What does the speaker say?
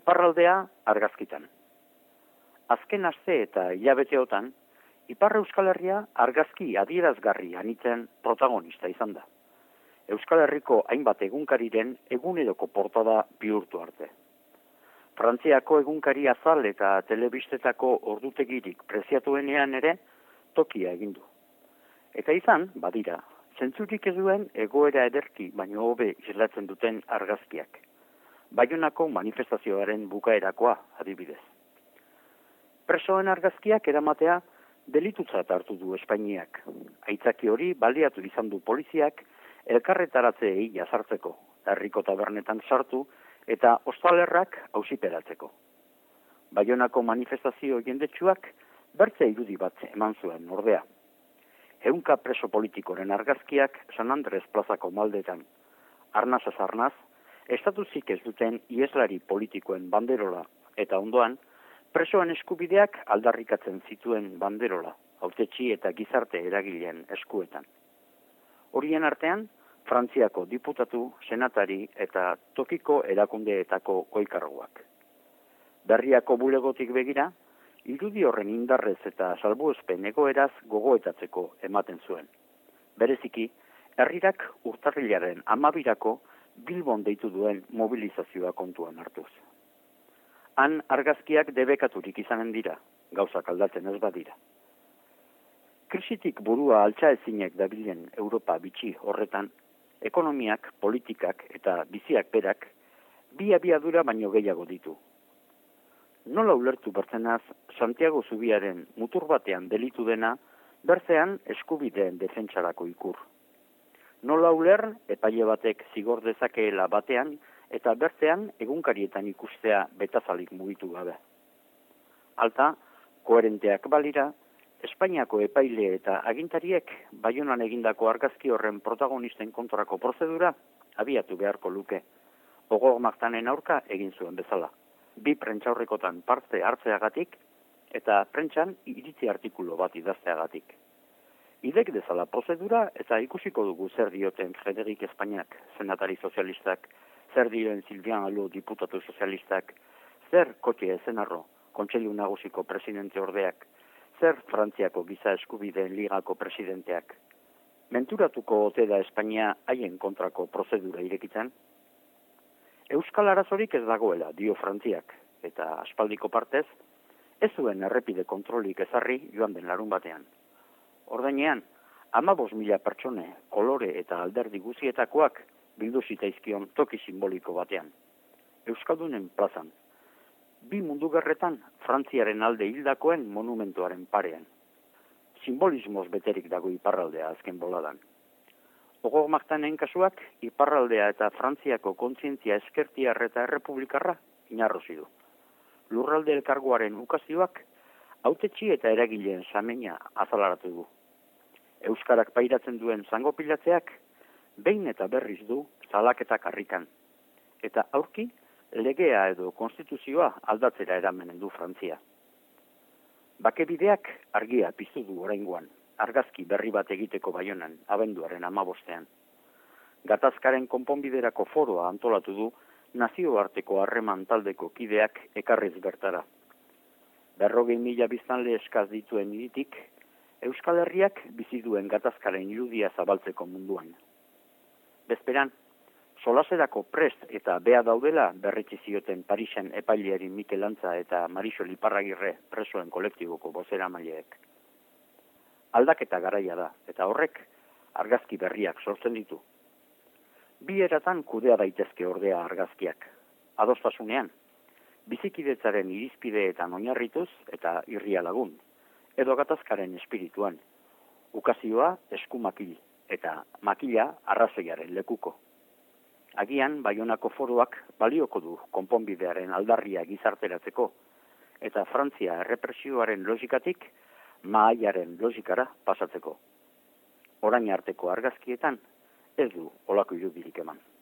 Iparraldea argazkitan. Azken aste eta hilabeteotan, Ipar Euskal Herria argazki adierazgarri anitzen protagonista izan da. Euskal Herriko hainbat egunkariren eguneroko portada bihurtu arte. Frantziako egunkari azal eta telebistetako ordutegirik preziatuenean ere tokia egin du. Eta izan, badira, zentzurik ez duen egoera ederki baino hobe islatzen duten argazkiak. Baionako manifestazioaren bukaerakoa, adibidez. Presoen argazkiak eramatea delitutzat hartu du Espainiak. Aitzaki hori baliatu izan du poliziak elkarretaratzeei jazartzeko, herriko tabernetan sartu eta ostalerrak auziperatzeko. Baionako manifestazio jendetsuak bertze irudi bat eman zuen ordea. Ehunka preso politikoren argazkiak San Andres plazako maldetan, arnazaz arnaz, estatuzik ez duten ieslari politikoen banderola eta ondoan, presoen eskubideak aldarrikatzen zituen banderola, hautetsi eta gizarte eragileen eskuetan. Horien artean, Frantziako diputatu, senatari eta tokiko erakundeetako goikarguak. Berriako bulegotik begira, irudi horren indarrez eta salbuespen egoeraz gogoetatzeko ematen zuen. Bereziki, herrirak urtarrilaren 12 Bilbon deitu duen mobilizazioa kontuan hartuz. Han argazkiak debekaturik izanen dira, gauzak aldatzen ez badira. Krisitik burua altxa ezinek dabilen Europa bitxi horretan, ekonomiak, politikak eta biziak berak bi abiadura baino gehiago ditu. Nola ulertu bertzenaz Santiago Zubiaren mutur batean delitu dena, bertzean eskubideen defentsarako ikur. Nola uler epaile batek zigor dezakeela batean eta bertzean egunkarietan ikustea betazalik mugitu gabe. Alta, koherenteak balira, Espainiako epaile eta agintariek Baionan egindako argazki horren protagonisten kontrako prozedura abiatu beharko luke. Gogor Magdanen aurka egin zuen bezala. 2 prentsaurrekotan parte hartzeagatik eta prentsan iritzi artikulu bat idazteagatik. Idek dezala prozedura eta ikusiko dugu zer dioten Frederik Espainiak, senatari sozialistak, zer dioen Silvian Alo diputatu sozialistak, zer Kotxe Ezenarro, Kontseilu Nagusiko presidente ordeak, zer Frantziako giza eskubideen ligako presidenteak. Menturatuko ote da Espainia haien kontrako prozedura irekitzen? Euskal arazorik ez dagoela, dio Frantziak, eta aspaldiko partez, ez zuen errepide kontrolik ezarri joan den larun batean. Ordainean, 15.000 pertsone, kolore eta alderdi guzietakoak bildu zitaizkion toki simboliko batean. Euskaldunen plazan. 2 mundugerretan Frantziaren alde hildakoen monumentuaren parean. Simbolismoz beterik dago iparraldea azken boladan. Gogor Magdanen kasuak iparraldea eta Frantziako kontzientzia eskertiar eta errepublikarra inarrosi du. Lurralde elkargoaren ukazioak hautetsi eta eragileen samena azalaratu du. Euskarak pairatzen duen zango pilatzeak behin eta berriz du salaketak harrikan. Eta aurki, legea edo konstituzioa aldatzera eramenen du Frantzia. Bakebideak argia piztu du oraingoan, argazki berri bat egiteko Baionan, abenduaren 15. Gatazkaren konponbiderako foroa antolatu du nazioarteko harreman taldeko kideak ekarriz bertara. 40.000 biztanle eskaz dituen iritik, Euskal Herriak bizi duen gatazkaren irudia zabaltzeko munduan. Bezperan, solaserako prest eta bea daudela berretsi zioten Parisen epaileari Mikel Antza eta Marisol Iparragirre presoen kolektiboko bozeramaileek. Aldaketa garaia da, eta horrek argazki berriak sortzen ditu. 2 eratan kudea daitezke ordea argazkiak. Adostasunean, bizikidetzaren irizpideetan oinarrituz eta irria lagun, edo gatazkaren espirituan. Ukazioa eskumakil eta makila arrazoiaren lekuko. Agian, Baionako foroak balioko du konponbidearen aldarria gizarteratzeko, eta Frantzia errepresioaren logikatik mahaiaren logikara pasatzeko. Orain arteko argazkietan ez du olako irudirik eman.